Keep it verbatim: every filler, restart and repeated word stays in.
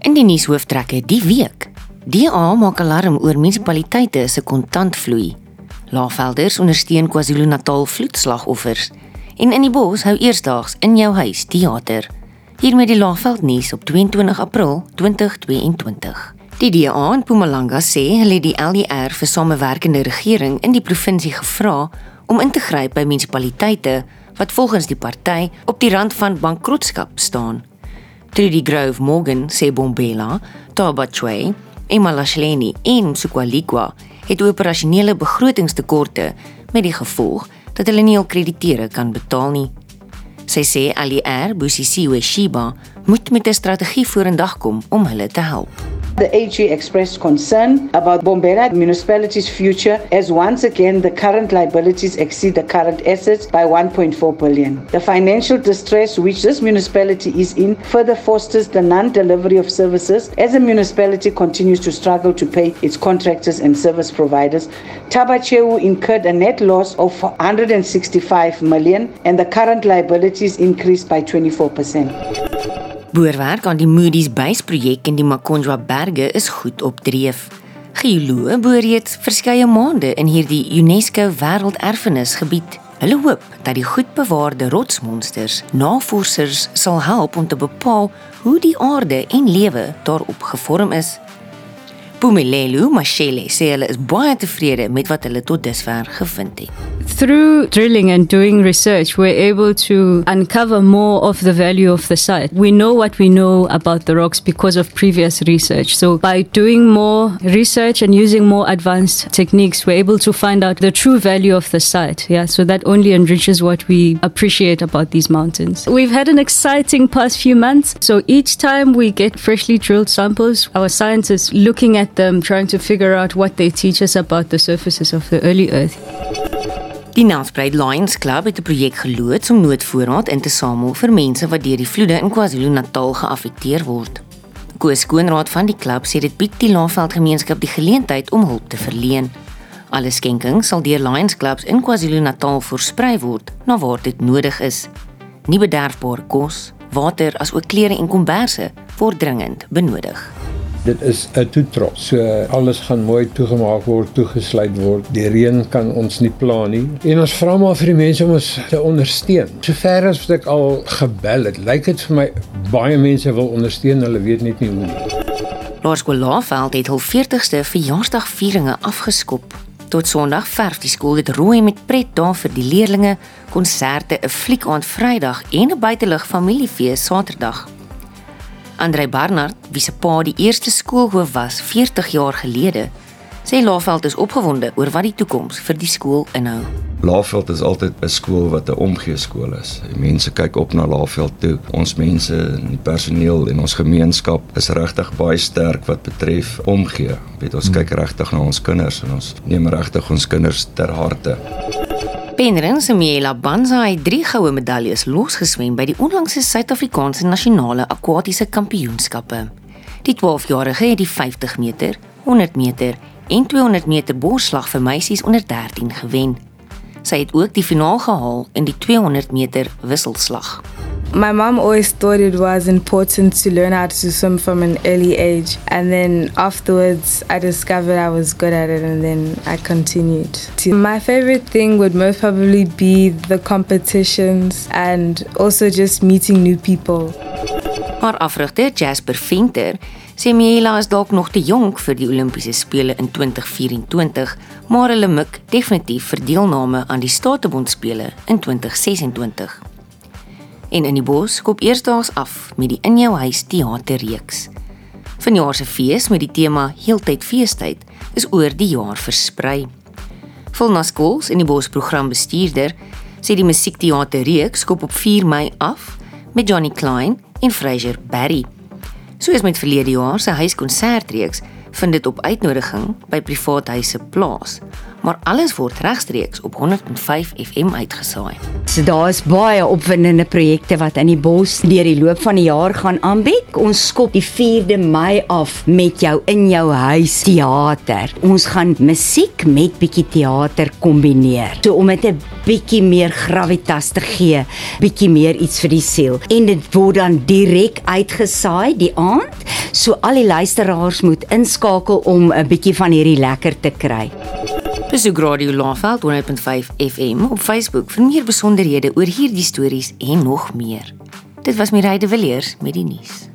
In die nuushooftrekke die week. D A maak alarm oor munisipaliteite se kontantvloei. Laagvelders ondersteun KwaZulu-Natal vloedslagoffers. En in die bos hou eersdaags in jou huis teater. Hiermee die Laagveld nuus op tweeëntwintig April tweeduisend tweeëntwintig. Die D A in Mpumalanga sê hulle die L E R vir samewerkende regering in die provinsie gevra om in te gryp by munisipaliteite wat volgens die party op die rand van bankrotskap staan. Trudy Grove Morgan sê Bombela, Thaba Chwe, Emalashleni en Msukwalikwa het operasionele begrotingstekorte met die gevolg dat hulle nie al kreditere kan betaal nie. Sy sê L E R, Busisiwe Shiba, moet met 'n strategie vorendag kom om hulle te help. The A G expressed concern about Bombela municipality's future as once again the current liabilities exceed the current assets by one point four billion. The financial distress which this municipality is in further fosters the non-delivery of services as the municipality continues to struggle to pay its contractors and service providers. Thaba Chwe incurred a net loss of one hundred sixty-five million and the current liabilities increased by twenty-four percent. Boorwerk aan die Moody's Base-projek in die Makonjwa Berge is goed op dreef. Geoloë boor reeds verskeie maande in hierdie UNESCO Wêrelderfenisgebied. Hulle hoop dat die goed bewaarde rotsmonsters navorsers sal help om te bepaal hoe die aarde en lewe daarop gevorm is. Pumelelo Mashele sê hulle is baie tevrede met wat hulle tot dusver gevind het. Through drilling and doing research, we're able to uncover more of the value of the site. We know what we know about the rocks because of previous research. So by doing more research and using more advanced techniques, we're able to find out the true value of the site. Yeah, so that only enriches what we appreciate about these mountains. We've had an exciting past few months. So each time we get freshly drilled samples, our scientists looking at them, trying to figure out what they teach us about the surfaces of the early earth. Die Nelspruit Lions Club het 'n projek geloods om noodvoorraad in te samel vir mense wat deur die vloede in KwaZulu-Natal geaffekteer word. Koos Koenraad van die klub sê dit bied die Laagveld gemeenskap die geleentheid om hulp te verleen. Alle skenkings sal deur Lions Clubs in KwaZulu-Natal versprei word na waar dit nodig is. Nie bederfbare kos, water asook klere en komberse word dringend benodig. Dit is 'n toetrap. So alles gaan mooi toegemaak word, toegesluit word. Die reën kan ons nie pla nie. En ons vra maar vir die mense om ons te ondersteun. Sover as wat ek al gebel het, lyk dit vir my baie mense wil ondersteun, hulle weet net nie hoe nie. Laerskool Laagveld het hul veertigste verjaarsdagvieringe afgeskop. Tot Sondag verf die skool dit rooi met pretdae vir die leerlinge, konserte, 'n fliekaand Vrydag en 'n buitelug familiefees Saterdag. Andrei Barnard, wie se pa die eerste skoolhoof was veertig jaar gelede, sê Laagveld is opgewonde oor wat die toekoms vir die skool inhou. Laagveld is altyd 'n skool wat 'n omgee skool is. Die mense kyk op na Laagveld toe. Ons mense, die personeel en ons gemeenskap is regtig baie sterk wat betref omgee. Weet ons kyk regtig na ons kinders en ons neem regtig ons kinders ter harte. Penryn Semiela Banza het drie goue medaljes losgeswem by die onlangse Suid-Afrikaanse nasionale akwatiese kampioenskappe. Die twaalfjarige het die vyftig meter, honderd meter en tweehonderd meter borsslag vir meisies onder dertien gewen. Sy het ook die finaal gehaal in die tweehonderd meter wisselslag. My mom always thought it was important to learn how to swim from an early age, and then afterwards I discovered I was good at it, and then I continued. My favorite thing would most probably be the competitions and also just meeting new people. Haar afrigter Jasper Venter sê Miela is dalk nog te jonk vir die Olimpiese spele in twintig vyf-en-twintig, maar hulle mik definitief vir deelname aan die Statebondspele in twintig ses-en-twintig. En in die bos kop eersdaags af met die In Jou Huis teaterreeks. Vanjaar se fees met die tema Heeltyd Feestyd is oor die jaar versprei. Volna Skols in die bos programbestuurder sê die musiekteaterreeks kop op vier Mei af met Johnny Klein en Fraser Barry. Soos met verlede jaar se huiskonsertreeks vind dit op uitnodiging by privaat huise plaas, maar alles word regstreeks op honderd vyf F M uitgesaai. So daar is baie opwindende projekte wat in die bos deur die loop van die jaar gaan aanbied. Ons skop die vierde Mei af met jou In Jou Huis teater. Ons gaan musiek met bietjie teater kombineer. So om dit 'n bietjie meer gravitas te gee, bietjie meer iets vir die siel. En dit word dan direk uitgesaai die aand. So al die luisteraars moet inskakel om 'n bietjie van hierdie lekker te kry. Besoek Radio Laveld honderd punt vyf F M op Facebook vir meer besonderhede oor hierdie stories en nog meer. Dit was Mireille de Villiers met die nuus.